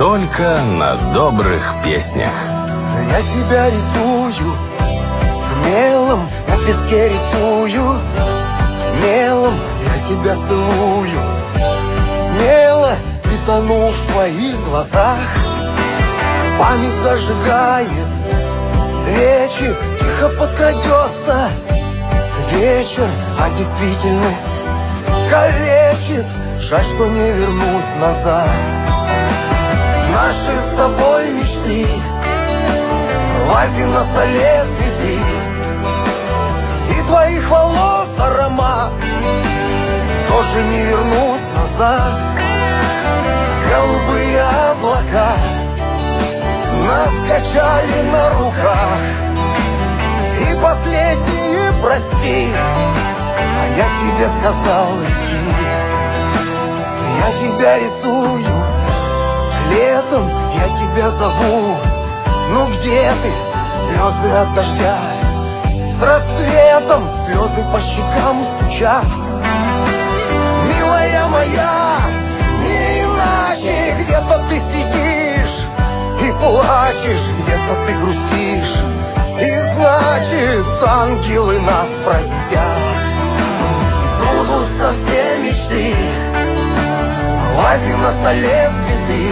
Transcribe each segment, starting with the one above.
только на добрых песнях. Я тебя рисую, мелом на песке рисую, мелом я тебя целую, смело и тону в твоих глазах. Память зажигает свечи, тихо подкрадется вечер, а действительность калечит. Жаль, что не вернуть назад наши с тобой мечты. В вазе на столе цветы и твоих волос аромат тоже не вернуть назад. Голубые облака нас качали на руках, и последние прости, а я тебе сказал идти. Я тебя рисую, летом я тебя зову. Ну где ты, слезы от дождя? С рассветом слезы по щекам стучат. Милая моя, не иначе, где-то ты сидишь и плачешь, где-то ты грустишь, и значит, ангелы нас простят. Сбудутся все мечты, в вазе на столе цветы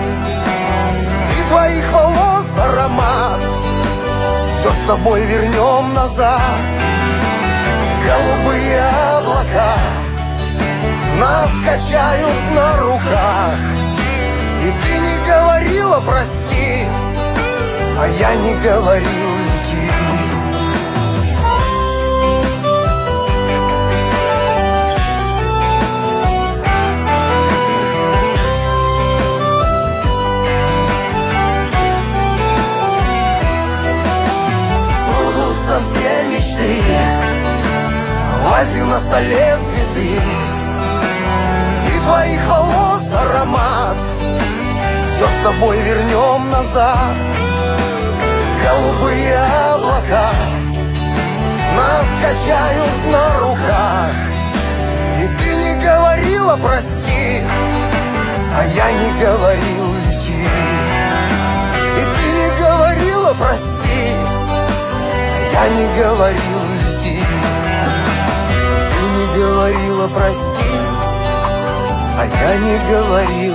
и твоих волос аромат. Все с тобой вернем назад. Голубые облака нас качают на руках, и ты не говорила прости, а я не говорил лети. Сбудутся все мечты, в вазе на столе цветы и твоих волос аромат. Все с тобой вернем назад. Голубые облака нас качают на руках, и ты не говорила прости, а я не говорил лети. И ты не говорила прости, а я не говорил лети. Ты не говорила прости, а я не говорил